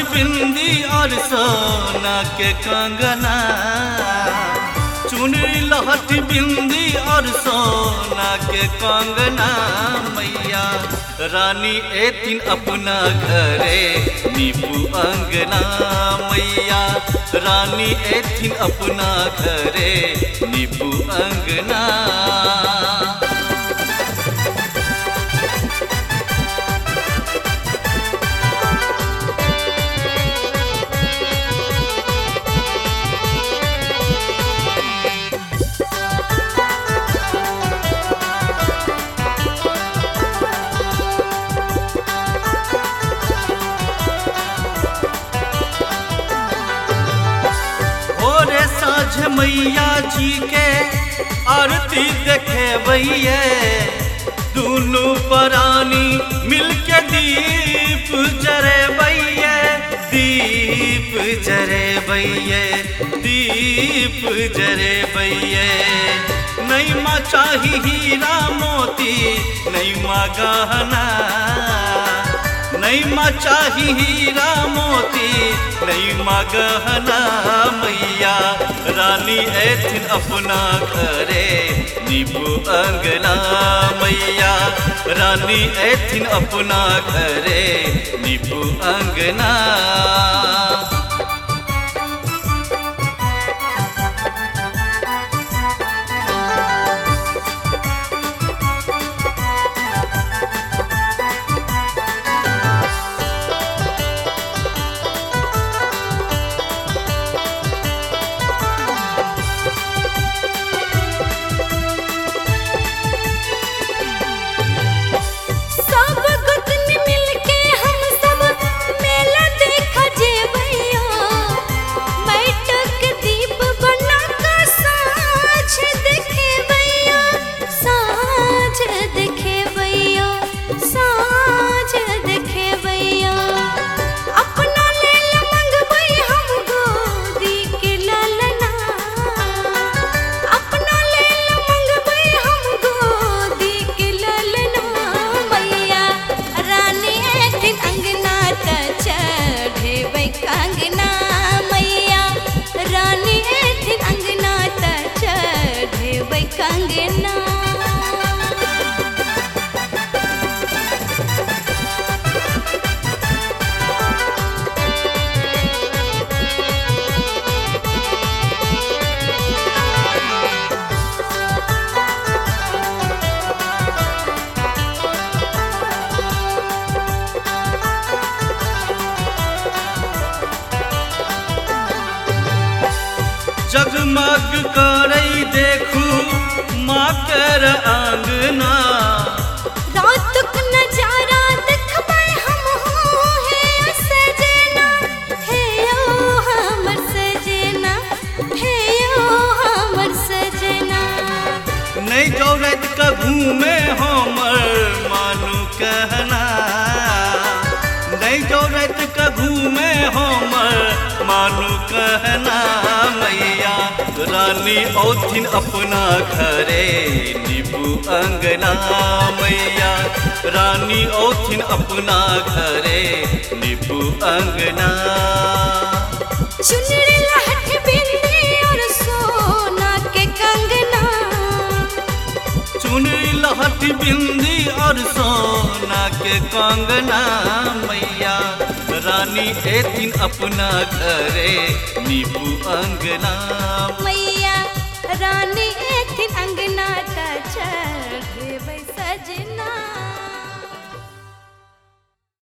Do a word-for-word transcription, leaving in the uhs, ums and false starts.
बिंदी और सोना के कंगना, चुनरी लहठी बिंदी और सोना के कंगना। मैया रानी एथिन अपना घरे नीबू अंगना, मैया रानी एथिन अपना घरे नीबू अंगना। मैया जी के आरती देखे भैया, दोनों प्राणी मिलके दीप जरे भैया, दीप जरे भैया, दीप जरे भैया। नहीं माँ चाही हीरा मोती, नहीं माँ गहना, नहीं माँ चाही हीरा मोती, नहीं माँ गहना। मैया रानी एथिन अपना घरे नीबू अंगना, मैया रानी एथिन अपना घरे नीबू अंगना। जगमग करई देखू माँ कर आंगना, रात का नजारा देखबै हम हो हे सजना, हे ओ हमर सजना, हे ओ हमर सजना। नहीं दौड़त का घूमे हमर मानू कहना, नहीं दौड़त का घूमे हमर मानू कहना। मैया रानी ओथिन अपना घरे नीबू अंगना, मैया रानी ओथिन अपना घरे नीबू अंगना। चुनरी लहठी बिंदी और सोना के कंगना, चुनरी लहठी बिंदी और सोना के कंगना। मैया रानी एथिन अपना घरे नीबू अंगना, मैया रानी